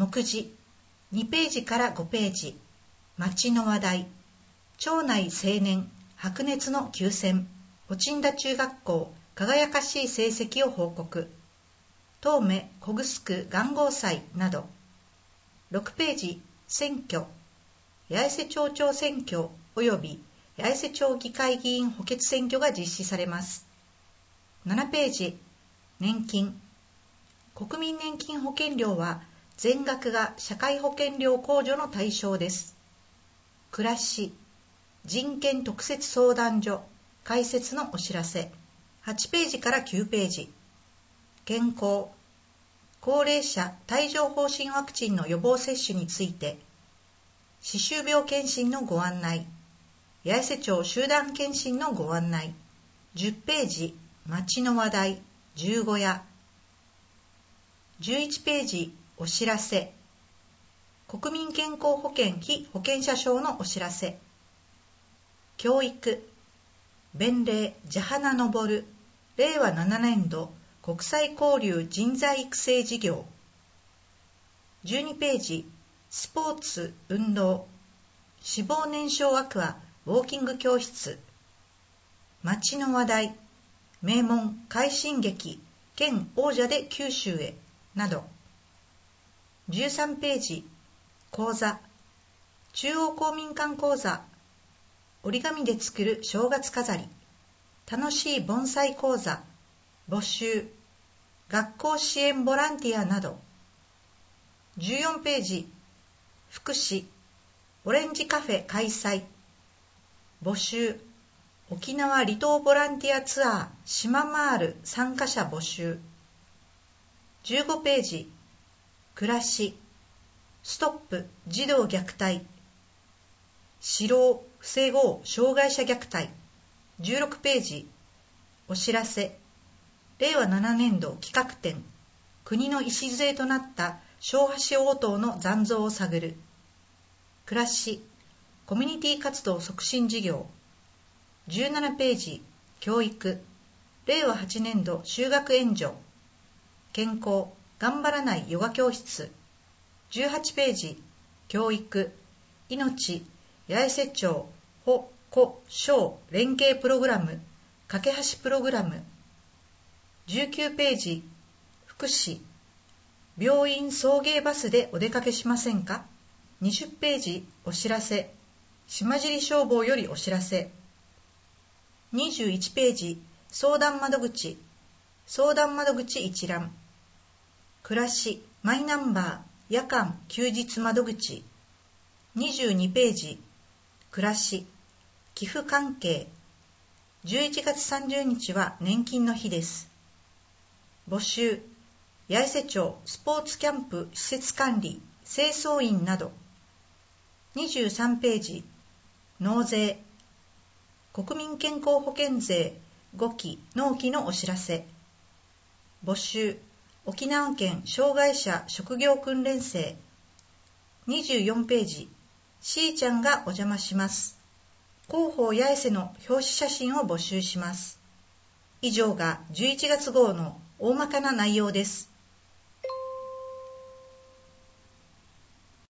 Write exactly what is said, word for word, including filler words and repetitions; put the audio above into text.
目次にページからごページ、町の話題、町内青年白熱の急戦、落んだ中学校輝かしい成績を報告、東目小城元号祭など。ろくページ、選挙、八重瀬町長選挙及び八重瀬町議会議員補欠選挙が実施されます。ななページ、年金、国民年金保険料は全額が社会保険料控除の対象です。暮らし、人権特設相談所開設のお知らせ、はちページからきゅうページ。健康、高齢者帯状疱疹ワクチンの予防接種について、歯周病検診のご案内、八重瀬町集団検診のご案内、じゅっページ、町の話題、十五夜、じゅういちページ、お知らせ、国民健康保険被保険者証のお知らせ、教育、弁礼蛇花昇るれいわななねんど国際交流人材育成事業、じゅうにページ、スポーツ運動、脂肪燃焼アクアウォーキング教室、町の話題、名門快進撃県王者で九州へなど。じゅうさんページ、講座、中央公民館講座、折り紙で作る正月飾り、楽しい盆栽講座、募集、学校支援ボランティアなど。じゅうよんページ、福祉、オレンジカフェ開催、募集、沖縄離島ボランティアツアー島回る参加者募集。じゅうごページ、暮らし、ストップ児童虐待、指導防ごう障害者虐待。じゅうろくページ、お知らせ、れいわななねんど企画展、国の礎となった昭和史応答の残像を探る、暮らし、コミュニティ活動促進事業。じゅうななページ、教育、れいわはちねんど就学援助、健康、頑張らないヨガ教室。じゅうはちページ、教育、命、八重瀬町、保、子、小連携プログラム、架け橋プログラム。じゅうきゅうページ、福祉、病院送迎バスでお出かけしませんか。にじゅっページ、お知らせ、島尻消防よりお知らせ。にじゅういちページ、相談窓口、相談窓口一覧、暮らし、マイナンバー、夜間、休日窓口。にじゅうにページ、暮らし、寄付関係。じゅういちがつさんじゅうにちは年金の日です。募集、八重瀬町スポーツキャンプ施設管理、清掃員など。にじゅうさんページ、納税、国民健康保険税ごき納期のお知らせ。募集、沖縄県障害者職業訓練生。にじゅうよんページ、しーちゃんがお邪魔します。広報八重瀬の表紙写真を募集します。以上がじゅういちがつ号の大まかな内容です。